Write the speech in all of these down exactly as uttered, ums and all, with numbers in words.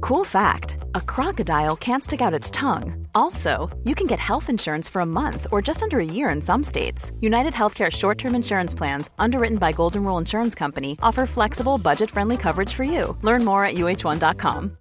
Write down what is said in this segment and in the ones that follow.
Cool fact, a crocodile can't stick out its tongue. Also, you can get health insurance for a month or just under a year in some states. United Healthcare short-term insurance plans, underwritten by Golden Rule Insurance Company, offer flexible, budget-friendly coverage for you. Learn more at U H one dot com.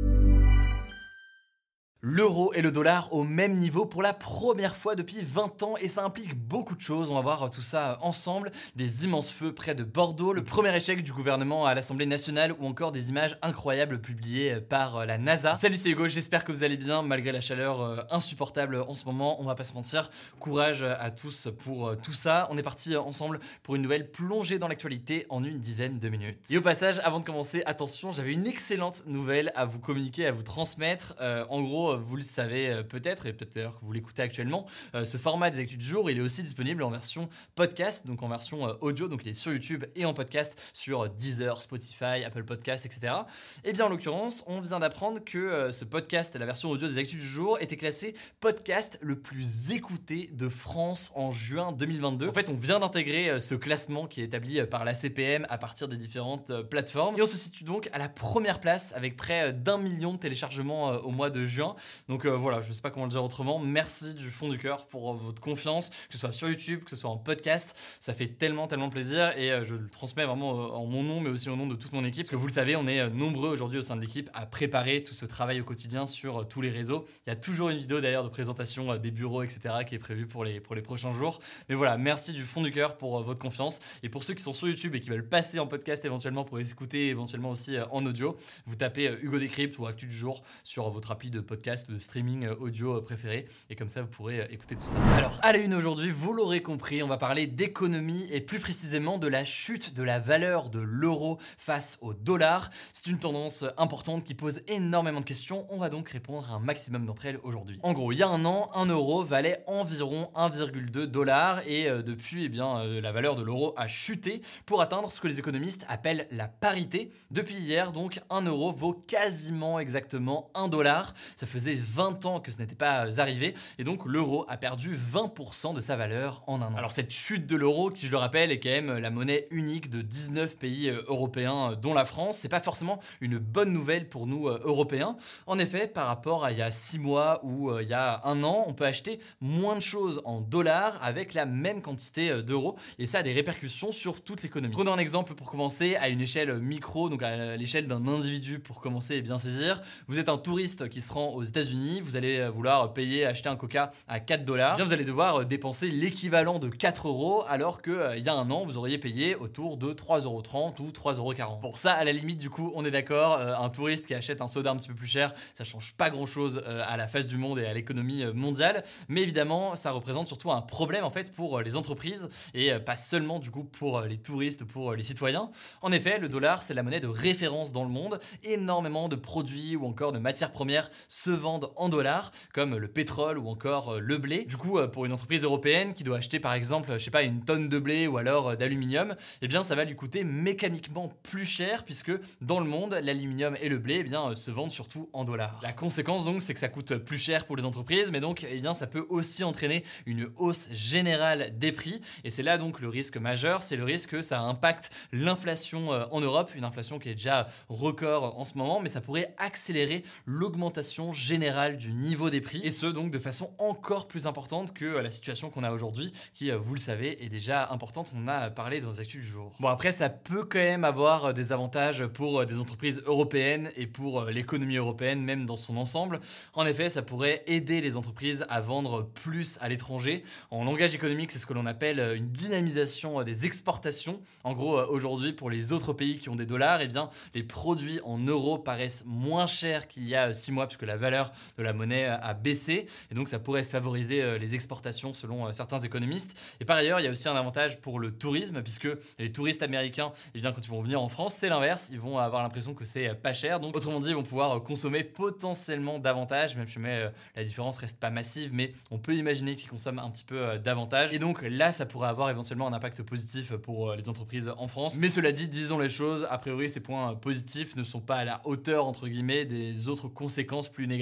L'euro et le dollar au même niveau pour la première fois depuis vingt ans et ça implique beaucoup de choses. On va voir tout ça ensemble. Des immenses feux près de Bordeaux, le premier échec du gouvernement à l'Assemblée nationale ou encore des images incroyables publiées par la NASA. Salut, c'est Hugo, j'espère que vous allez bien malgré la chaleur insupportable en ce moment. On va pas se mentir. Courage à tous pour tout ça. On est parti ensemble pour une nouvelle plongée dans l'actualité en une dizaine de minutes. Et au passage, avant de commencer, attention, j'avais une excellente nouvelle à vous communiquer, à vous transmettre. Euh, en gros, vous le savez peut-être, et peut-être d'ailleurs que vous l'écoutez actuellement, euh, ce format des actus du jour, il est aussi disponible en version podcast, donc en version euh, audio, donc il est sur YouTube et en podcast sur Deezer, Spotify, Apple Podcasts, et cetera. Et bien en l'occurrence, on vient d'apprendre que euh, ce podcast, la version audio des actus du jour, était classé podcast le plus écouté de France en juin deux mille vingt-deux. En fait, on vient d'intégrer euh, ce classement qui est établi euh, par la C P M à partir des différentes euh, plateformes. Et on se situe donc à la première place avec près d'un million de téléchargements euh, au mois de juin. Donc euh, voilà, je sais pas comment le dire autrement. Merci du fond du cœur pour euh, votre confiance, que ce soit sur YouTube, que ce soit en podcast. Ça fait tellement, tellement plaisir et euh, je le transmets vraiment euh, en mon nom, mais aussi au nom de toute mon équipe. Parce que vous le savez, on est euh, nombreux aujourd'hui au sein de l'équipe à préparer tout ce travail au quotidien sur euh, tous les réseaux. Il y a toujours une vidéo d'ailleurs de présentation euh, des bureaux, et cetera qui est prévue pour les, pour les prochains jours. Mais voilà, merci du fond du cœur pour euh, votre confiance. Et pour ceux qui sont sur YouTube et qui veulent passer en podcast éventuellement pour écouter éventuellement aussi euh, en audio, vous tapez euh, Hugo Décrypte ou Actu du jour sur euh, votre appli de podcast ou de streaming audio préféré et comme ça vous pourrez écouter tout ça. Alors à la une aujourd'hui, vous l'aurez compris, on va parler d'économie et plus précisément de la chute de la valeur de l'euro face au dollar. C'est une tendance importante qui pose énormément de questions, on va donc répondre à un maximum d'entre elles aujourd'hui. En gros, il y a un an, un euro valait environ un virgule deux dollars et euh, depuis, eh bien, euh, la valeur de l'euro a chuté pour atteindre ce que les économistes appellent la parité. Depuis hier, donc, un euro vaut quasiment exactement un dollar. Ça faisait vingt ans que ce n'était pas arrivé et donc l'euro a perdu vingt pour cent de sa valeur en un an. Alors cette chute de l'euro, qui je le rappelle est quand même la monnaie unique de dix-neuf pays européens dont la France, c'est pas forcément une bonne nouvelle pour nous Européens. En effet, par rapport à il y a six mois ou il y a un an, on peut acheter moins de choses en dollars avec la même quantité d'euros et ça a des répercussions sur toute l'économie. Prenons un exemple pour commencer à une échelle micro, donc à l'échelle d'un individu pour commencer et bien saisir. Vous êtes un touriste qui se rend aux États-Unis, vous allez vouloir payer, acheter un coca à quatre dollars, bien vous allez devoir dépenser l'équivalent de quatre euros alors qu'il euh, y a un an vous auriez payé autour de trois euros trente ou trois euros quarante. Pour ça, à la limite, du coup, on est d'accord, euh, un touriste qui achète un soda un petit peu plus cher, ça change pas grand chose euh, à la face du monde et à l'économie mondiale, mais évidemment, ça représente surtout un problème en fait pour les entreprises et euh, pas seulement du coup pour les touristes, pour les citoyens. En effet, le dollar, c'est la monnaie de référence dans le monde, énormément de produits ou encore de matières premières se vendent en dollars, comme le pétrole ou encore le blé. Du coup, pour une entreprise européenne qui doit acheter par exemple, je sais pas, une tonne de blé ou alors d'aluminium, eh bien ça va lui coûter mécaniquement plus cher puisque dans le monde, l'aluminium et le blé eh bien, se vendent surtout en dollars. La conséquence donc, c'est que ça coûte plus cher pour les entreprises, mais donc eh bien, ça peut aussi entraîner une hausse générale des prix et c'est là donc le risque majeur, c'est le risque que ça impacte l'inflation en Europe, une inflation qui est déjà record en ce moment, mais ça pourrait accélérer l'augmentation générale du niveau des prix et ce donc de façon encore plus importante que la situation qu'on a aujourd'hui qui, vous le savez, est déjà importante, on en a parlé dans les actus du jour. Bon après ça peut quand même avoir des avantages pour des entreprises européennes et pour l'économie européenne même dans son ensemble. En effet, ça pourrait aider les entreprises à vendre plus à l'étranger. En langage économique, c'est ce que l'on appelle une dynamisation des exportations. En gros, aujourd'hui pour les autres pays qui ont des dollars, eh bien les produits en euros paraissent moins chers qu'il y a six mois puisque la valeur de la monnaie a baissé et donc ça pourrait favoriser les exportations selon certains économistes. Et par ailleurs, il y a aussi un avantage pour le tourisme puisque les touristes américains, eh bien, quand ils vont venir en France, c'est l'inverse, ils vont avoir l'impression que c'est pas cher. Donc autrement dit, ils vont pouvoir consommer potentiellement davantage, même si mais, la différence reste pas massive, mais on peut imaginer qu'ils consomment un petit peu davantage. Et donc là, ça pourrait avoir éventuellement un impact positif pour les entreprises en France. Mais cela dit, disons les choses, a priori, ces points positifs ne sont pas à la hauteur entre guillemets des autres conséquences plus négatives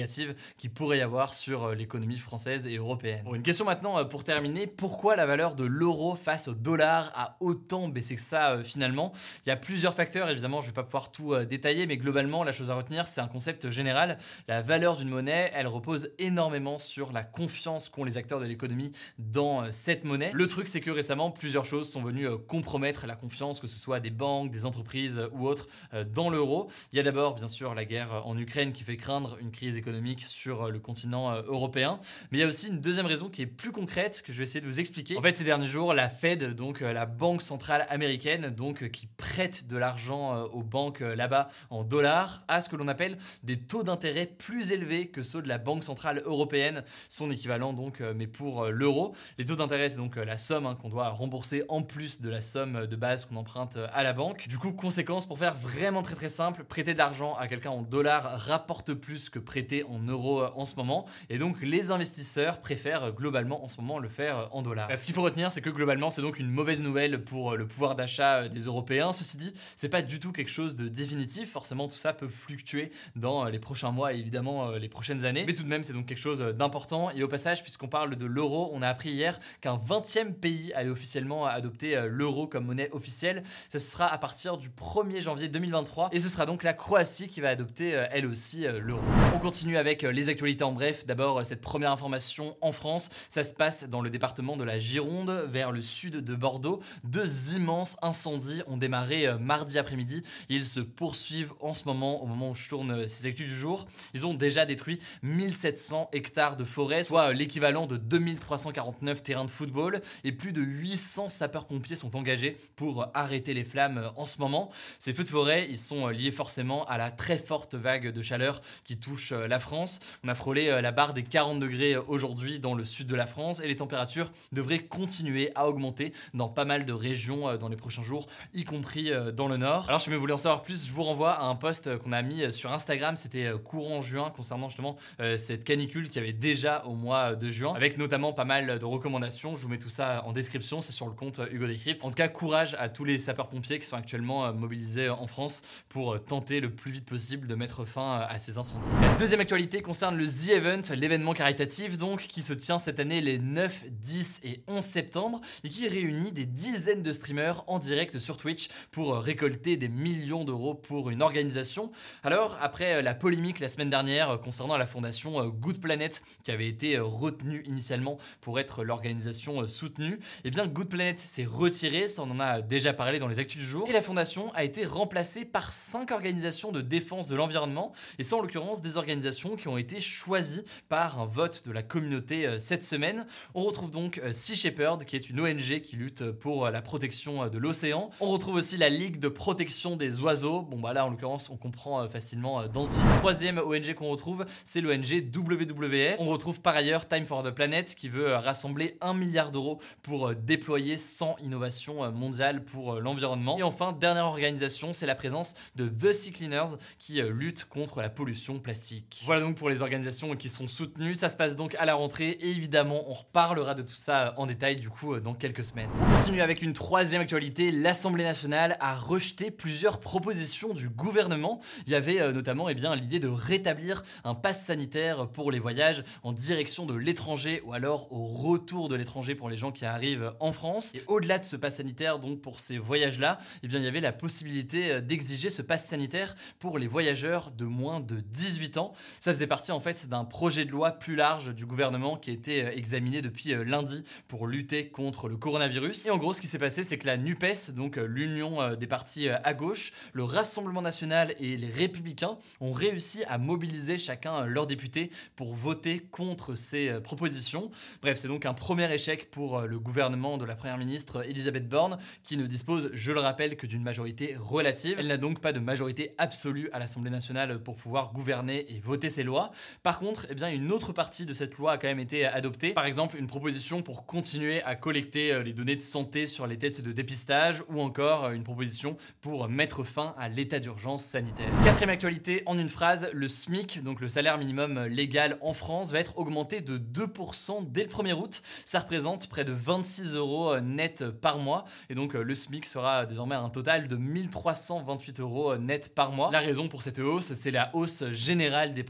négatives qu'il pourrait y avoir sur l'économie française et européenne. Bon, une question maintenant pour terminer, pourquoi la valeur de l'euro face au dollar a autant baissé que ça euh, finalement? Il y a plusieurs facteurs, évidemment je vais pas pouvoir tout euh, détailler, mais globalement la chose à retenir c'est un concept général. La valeur d'une monnaie, elle repose énormément sur la confiance qu'ont les acteurs de l'économie dans euh, cette monnaie. Le truc c'est que récemment plusieurs choses sont venues euh, compromettre la confiance, que ce soit des banques, des entreprises euh, ou autres euh, dans l'euro. Il y a d'abord bien sûr la guerre euh, en Ukraine qui fait craindre une crise économique sur euh, le continent euh, européen, mais il y a aussi une deuxième raison qui est plus concrète que je vais essayer de vous expliquer. En fait ces derniers jours la Fed, donc euh, la banque centrale américaine, donc euh, qui prête de l'argent euh, aux banques euh, là-bas en dollars, a ce que l'on appelle des taux d'intérêt plus élevés que ceux de la Banque centrale européenne, son équivalent donc euh, mais pour euh, l'euro. Les taux d'intérêt c'est donc euh, la somme hein, qu'on doit rembourser en plus de la somme de base qu'on emprunte euh, à la banque. Du coup conséquence, pour faire vraiment très très simple, prêter de l'argent à quelqu'un en dollars rapporte plus que prêter en euros euh, en ce moment, et donc les investisseurs préfèrent euh, globalement en ce moment le faire euh, en dollars. Euh, ce qu'il faut retenir c'est que globalement c'est donc une mauvaise nouvelle pour euh, le pouvoir d'achat euh, des Européens. Ceci dit, c'est pas du tout quelque chose de définitif, forcément tout ça peut fluctuer dans euh, les prochains mois et évidemment euh, les prochaines années, mais tout de même c'est donc quelque chose euh, d'important. Et au passage, puisqu'on parle de l'euro, on a appris hier qu'un vingtième pays allait officiellement adopter euh, l'euro comme monnaie officielle. Ça sera à partir du premier janvier deux mille vingt-trois et ce sera donc la Croatie qui va adopter euh, elle aussi euh, l'euro. On continue avec euh, les actualités en bref. D'abord euh, cette première information en France, ça se passe dans le département de la Gironde, vers le sud de Bordeaux. Deux immenses incendies ont démarré euh, mardi après-midi et ils se poursuivent en ce moment, au moment où je tourne euh, ces actus du jour. Ils ont déjà détruit mille sept cents hectares de forêt, soit euh, l'équivalent de deux mille trois cent quarante-neuf terrains de football, et plus de huit cents sapeurs-pompiers sont engagés pour euh, arrêter les flammes euh, en ce moment. Ces feux de forêt, ils sont euh, liés forcément à la très forte vague de chaleur qui touche euh, la France. On a frôlé euh, la barre des quarante degrés euh, aujourd'hui dans le sud de la France et les températures devraient continuer à augmenter dans pas mal de régions euh, dans les prochains jours, y compris euh, dans le nord. Alors si vous voulez en savoir plus, je vous renvoie à un post euh, qu'on a mis euh, sur Instagram, c'était euh, courant juin, concernant justement euh, cette canicule qui avait déjà au mois de juin, avec notamment pas mal de recommandations. Je vous mets tout ça en description, c'est sur le compte euh, Hugo Décrypte. En tout cas, courage à tous les sapeurs-pompiers qui sont actuellement euh, mobilisés euh, en France pour euh, tenter le plus vite possible de mettre fin euh, à ces incendies. La deuxième actualité concerne le The Event, l'événement caritatif donc qui se tient cette année les neuf, dix et onze septembre et qui réunit des dizaines de streamers en direct sur Twitch pour récolter des millions d'euros pour une organisation. Alors après la polémique la semaine dernière concernant la fondation Good Planet qui avait été retenue initialement pour être l'organisation soutenue, et bien Good Planet s'est retiré, ça on en a déjà parlé dans les actus du jour, et la fondation a été remplacée par cinq organisations de défense de l'environnement, et c'est en l'occurrence des organisations qui ont été choisies par un vote de la communauté cette semaine. On retrouve donc Sea Shepherd qui est une O N G qui lutte pour la protection de l'océan. On retrouve aussi la Ligue de protection des oiseaux. Bon bah là en l'occurrence on comprend facilement dans le titre. Troisième O N G qu'on retrouve, c'est l'O N G W W F. On retrouve par ailleurs Time for the Planet qui veut rassembler un milliard d'euros pour déployer cent innovations mondiales pour l'environnement. Et enfin, dernière organisation, c'est la présence de The Sea Cleaners qui lutte contre la pollution plastique. Voilà donc pour les organisations qui sont soutenues. Ça se passe donc à la rentrée et évidemment on reparlera de tout ça en détail du coup dans quelques semaines. On continue avec une troisième actualité. L'Assemblée nationale a rejeté plusieurs propositions du gouvernement. Il y avait euh, notamment eh bien, l'idée de rétablir un pass sanitaire pour les voyages en direction de l'étranger ou alors au retour de l'étranger pour les gens qui arrivent en France. Et au-delà de ce pass sanitaire, donc pour ces voyages-là, eh bien, il y avait la possibilité d'exiger ce pass sanitaire pour les voyageurs de moins de dix-huit ans. Ça faisait partie en fait d'un projet de loi plus large du gouvernement qui a été examiné depuis lundi pour lutter contre le coronavirus. Et en gros, ce qui s'est passé, c'est que la NUPES, donc l'union des partis à gauche, le Rassemblement national et les Républicains ont réussi à mobiliser chacun leurs députés pour voter contre ces propositions. Bref, c'est donc un premier échec pour le gouvernement de la première ministre Elisabeth Borne, qui ne dispose, je le rappelle, que d'une majorité relative. Elle n'a donc pas de majorité absolue à l'Assemblée nationale pour pouvoir gouverner et voter ces lois. Par contre, eh bien, une autre partie de cette loi a quand même été adoptée. Par exemple, une proposition pour continuer à collecter les données de santé sur les tests de dépistage, ou encore une proposition pour mettre fin à l'état d'urgence sanitaire. Quatrième actualité en une phrase, le SMIC, donc le salaire minimum légal en France, va être augmenté de deux pour cent dès le premier août. Ça représente près de vingt-six euros net par mois, et donc le SMIC sera désormais un total de mille trois cent vingt-huit euros net par mois. La raison pour cette hausse, c'est la hausse générale des prix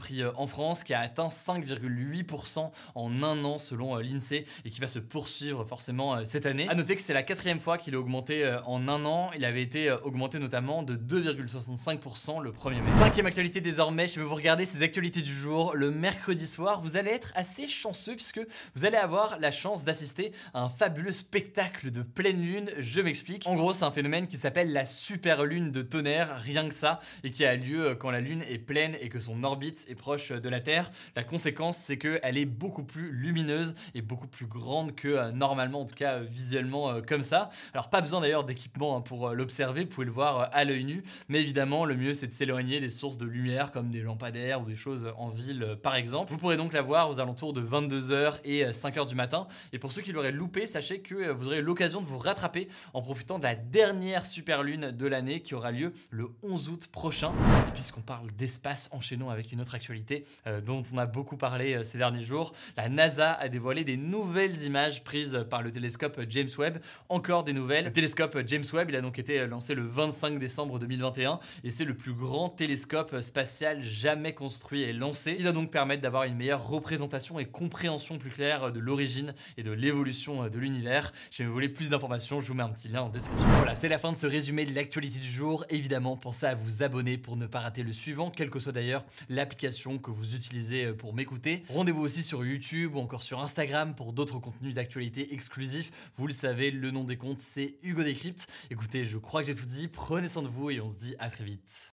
prix en France qui a atteint cinq virgule huit pour cent en un an selon l'Insee et qui va se poursuivre forcément cette année. A noter que c'est la quatrième fois qu'il est augmenté en un an. Il avait été augmenté notamment de deux virgule soixante-cinq pour cent le premier mai. Cinquième actualité désormais, je vais vous regarder ces actualités du jour. Le mercredi soir, vous allez être assez chanceux puisque vous allez avoir la chance d'assister à un fabuleux spectacle de pleine lune. Je m'explique. En gros, c'est un phénomène qui s'appelle la super lune de tonnerre, rien que ça, et qui a lieu quand la lune est pleine et que son orbite est proche de la Terre. La conséquence, c'est qu'elle est beaucoup plus lumineuse et beaucoup plus grande que euh, normalement, en tout cas euh, visuellement euh, comme ça. Alors pas besoin d'ailleurs d'équipement hein, pour euh, l'observer, vous pouvez le voir euh, à l'œil nu, mais évidemment le mieux c'est de s'éloigner des sources de lumière comme des lampadaires ou des choses en ville euh, par exemple. Vous pourrez donc la voir aux alentours de vingt-deux heures et euh, cinq heures du matin. Et pour ceux qui l'auraient loupé, sachez que euh, vous aurez l'occasion de vous rattraper en profitant de la dernière super lune de l'année qui aura lieu le onze août prochain. Et puisqu'on parle d'espace, enchaînons avec une autre actualité euh, dont on a beaucoup parlé euh, ces derniers jours. La NASA a dévoilé des nouvelles images prises par le télescope James Webb. Encore des nouvelles. Le télescope James Webb, il a donc été lancé le vingt-cinq décembre deux mille vingt et un et c'est le plus grand télescope spatial jamais construit et lancé. Il doit donc permettre d'avoir une meilleure représentation et compréhension plus claire de l'origine et de l'évolution de l'univers. Si vous voulez plus d'informations, je vous mets un petit lien en description. Voilà, c'est la fin de ce résumé de l'actualité du jour. Évidemment, pensez à vous abonner pour ne pas rater le suivant, quelle que soit d'ailleurs l'application que vous utilisez pour m'écouter. Rendez-vous aussi sur YouTube ou encore sur Instagram pour d'autres contenus d'actualité exclusifs. Vous le savez, le nom des comptes, c'est Hugo Décrypte. Écoutez, je crois que j'ai tout dit. Prenez soin de vous et on se dit à très vite.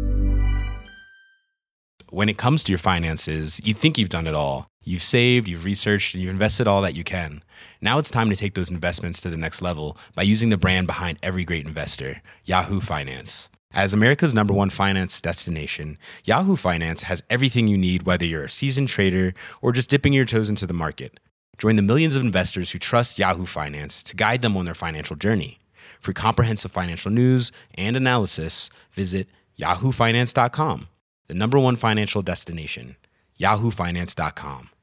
When it comes to your finances, you think you've done it all. You've saved, you've researched, and you've invested all that you can. Now it's time to take those investments to the next level by using the brand behind every great investor, Yahoo Finance. As America's number one finance destination, Yahoo Finance has everything you need, whether you're a seasoned trader or just dipping your toes into the market. Join the millions of investors who trust Yahoo Finance to guide them on their financial journey. For comprehensive financial news and analysis, visit yahoo finance dot com. The number one financial destination, yahoo finance dot com.